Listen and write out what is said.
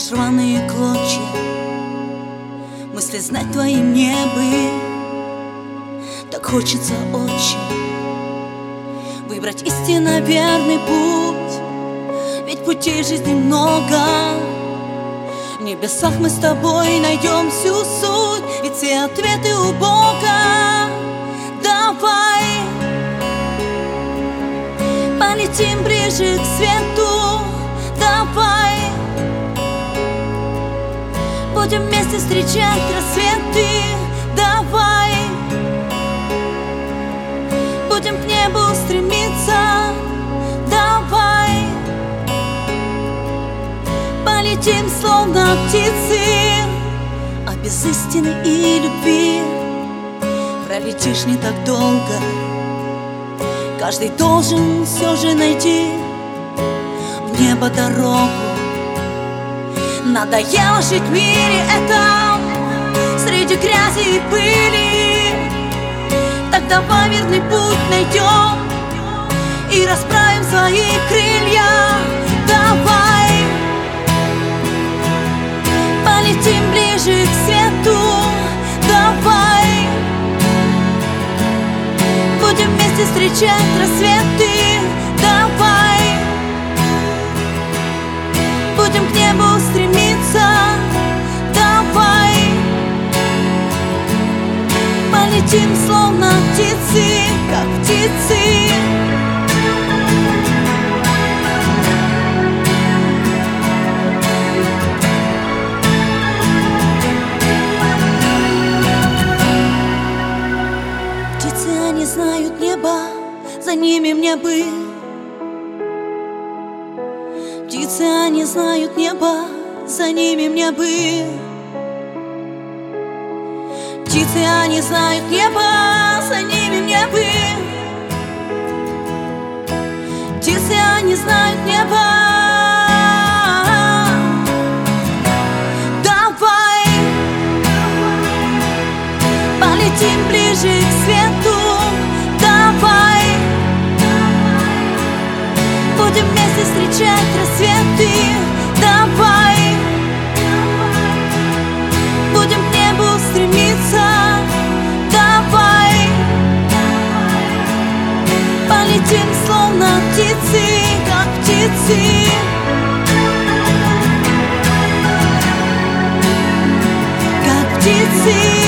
лишь рваные клочья. Мысли знать твоим небы. Так хочется очень выбрать истинно верный путь, ведь путей жизни много. В небесах мы с тобой найдем всю суть, и все ответы у Бога. Давай полетим ближе к свету. Давай будем вместе встречать рассветы. Давай будем к небу стремиться. Давай полетим словно птицы, а без истины и любви пролетишь не так долго. Каждый должен все же найти в небо дорогу. Надоело жить в мире этом среди грязи и пыли. Так давай верный путь найдем и расправим свои крылья. Давай полетим ближе к свету. Давай будем вместе встречать рассветы. Давай будем к небу стремиться. Давай полетим словно птицы, как птицы. Птицы, они знают небо, за ними мне бы. Птицы, они знают небо, за ними мне бы. Птицы, они знают небо, за ними мне бы. Птицы, они знают небо. Давай полетим ближе к свету. Давай будем вместе встречать рассветы. Давай будем к небу стремиться. Давай полетим словно птицы, как птицы. Как птицы.